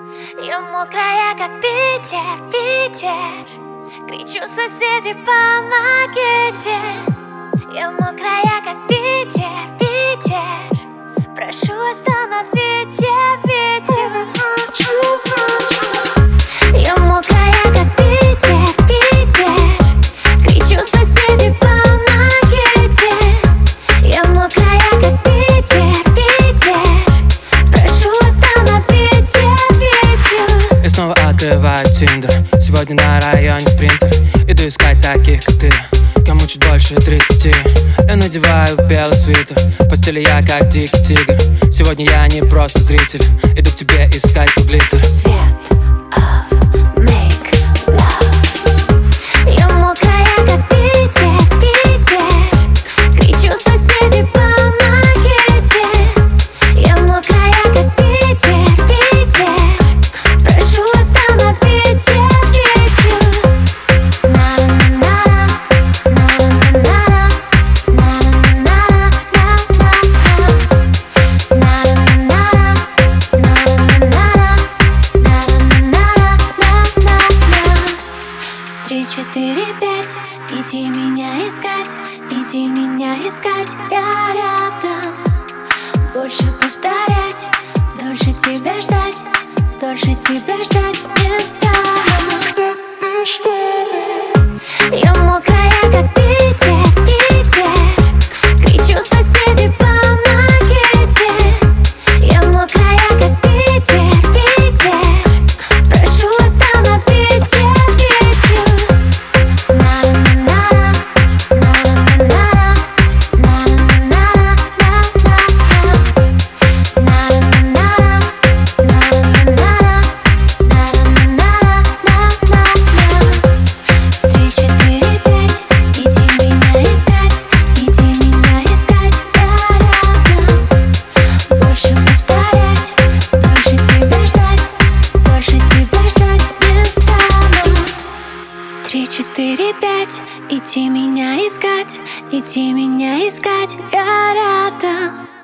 Я мокрая, как Питер, Питер. Кричу: соседи, помогите. Я мокрая, как Питер, Питер. Прошу, остановите ветер. Я мокрая, как Питер, Питер. Кричу: соседи, помогите. Я мокрая, как Питер, Питер. Прошу, остановите ветер. И снова открываю Тиндер. Сегодня на районе спринтер. Иду искать таких, как ты, кому чуть больше 30. Я надеваю белый свитер. В постели я как дикий тигр. Сегодня я не просто зритель. Иду к тебе искать глиттер. Свет of make love. Я мокрая, как Питер, Питер. Кричу: соседи, помогите. Я мокрая, как Питер, Питер. Прошу, остановите ветер. Три, четыре, пять. Иди меня искать, иди меня искать. Я рядом. Больше повторять, дольше тебя ждать, дольше тебя ждать не стану. Я мокрая, как Питер, Питер. Кричу: соседи, помогите. Я мокрая, как Питер, Питер. Прошу, остановите ветер. Три, четыре, пять. Иди меня искать, иди меня искать. Я рядом. Больше повторять, дольше тебя ждать, дольше тебя ждать не стану. Три, четыре, пять. Иди меня искать, иди меня искать. Я рядом.